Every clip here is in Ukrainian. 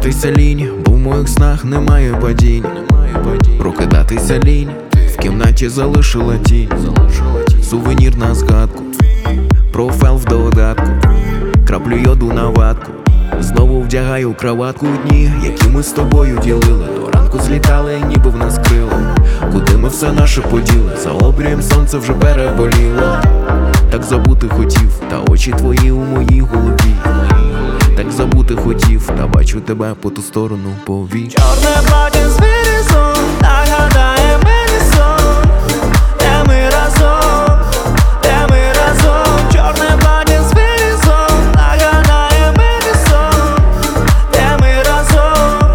Прокидатися лінь, бо в моїх снах немає падінь. Прокидатися лінь, в кімнаті залишила тінь. Сувенір на згадку, профайл в додатку, краплю йоду на ватку. Знову вдягаю краватку у дні, які ми з тобою ділили. До ранку злітали, ніби в нас крила. Куди ми все наше поділи? За обрієм сонце вже переболіло. Так забути хотів, та очі твої у моїй голові. Так забути хотів, та бачу тебе по ту сторону повік. Чорне плаття з вирізом нагадає мені сон, де ми разом, де ми разом. Чорне плаття з вирізом нагадає мені сон, де ми разом.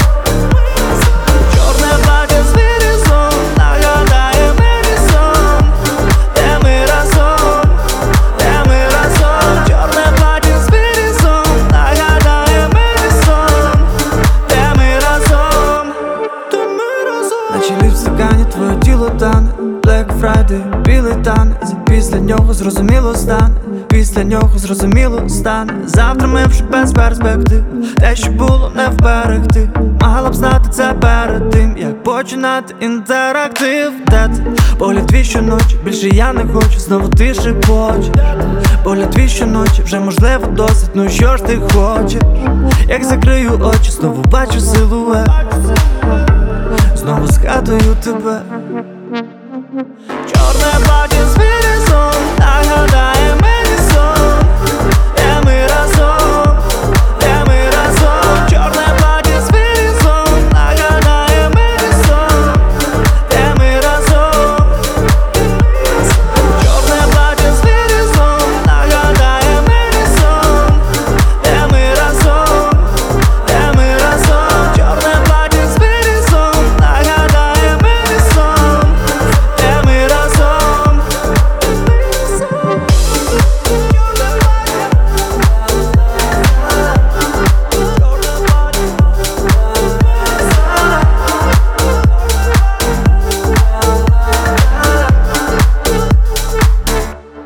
Чорне плаття з вирізом нагадає мені сон, де ми разом, де ми разом. Чорне плаття з вирізом нагадає мені сон, де ми разом, де ми разом. Наче лід в стакані твоє тіло тане, Black Friday, білий танець. Після нього зрозуміло стане, після нього зрозуміло стане. Завтра ми вже без перспектив, те, що було не вберегти. Могла б знати це перед тим, як починати інтерактив. Де ти? Погляд твій щоночі, більше я не хочу, знову ти шепочеш. Погляд твій щоночі, вже можливо досить, ну що ж ти хочеш? Як закрию очі, знову бачу силует, знову згадую тебе. Чорне плаття з вирізом нагадає мені сон, де ми разом, де ми разом. Чорне плаття з вирізом нагадає мені сон, де ми разом. Чорне плаття з вирізом нагадає мені сон, де ми разом, де ми разом. Чорне плаття з вирізом нагадає мені сон, де ми разом.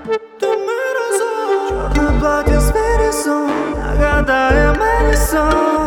Чорне плаття з вирізом нагадає мені сон.